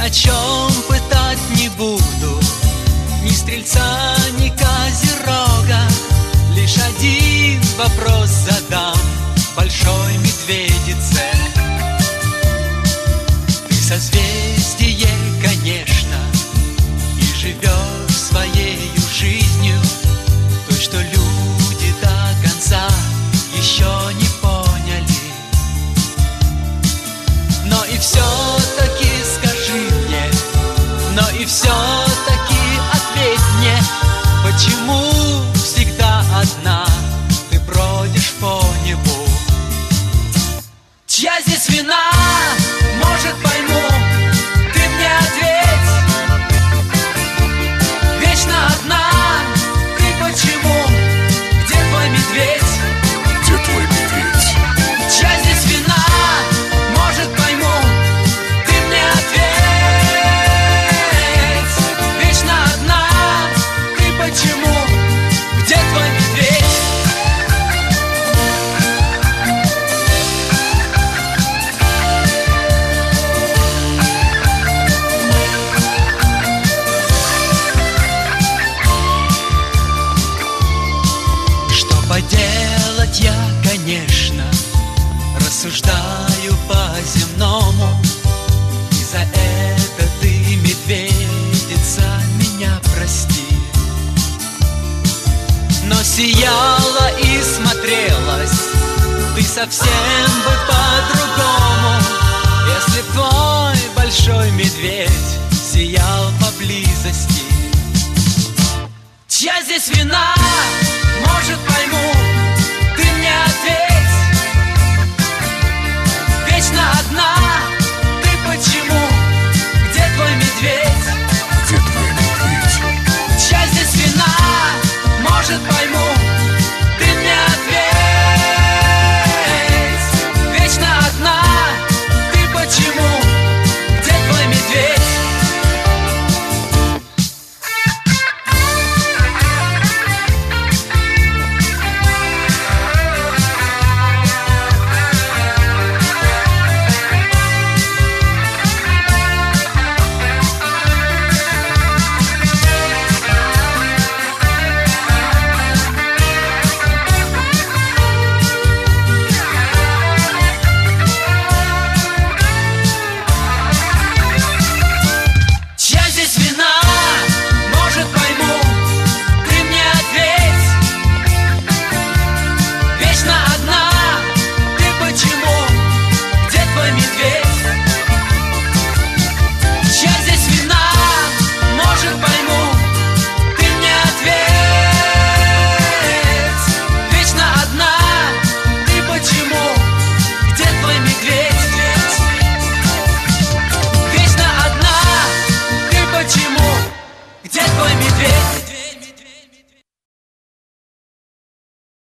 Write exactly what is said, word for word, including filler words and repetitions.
о чем пытать не буду, ни стрельца, ни козерога. Лишь один вопрос задам большой медведице. Ты созвездие, конечно, и живешь своей жизнью, той, что люди до конца еще не поняли. Но и все-таки скажи мне, но и все-таки ответь мне, почему всегда одна ты бродишь по небу? Чья здесь вина? Может, пойму, ты мне ответь. Вечно одна ты почему? Где твой медведь? Где твой медведь? Чья здесь вина? Может, пойму, ты мне ответь. Вечно одна ты почему? Где твой медведь? Что поделать, я, конечно, рассуждаю по-земному, и за это ты, медведица, меня прости. Но сияла и смотрелась ты совсем бы по-другому, если б твой большой медведь сиял поблизости. Чья здесь вина?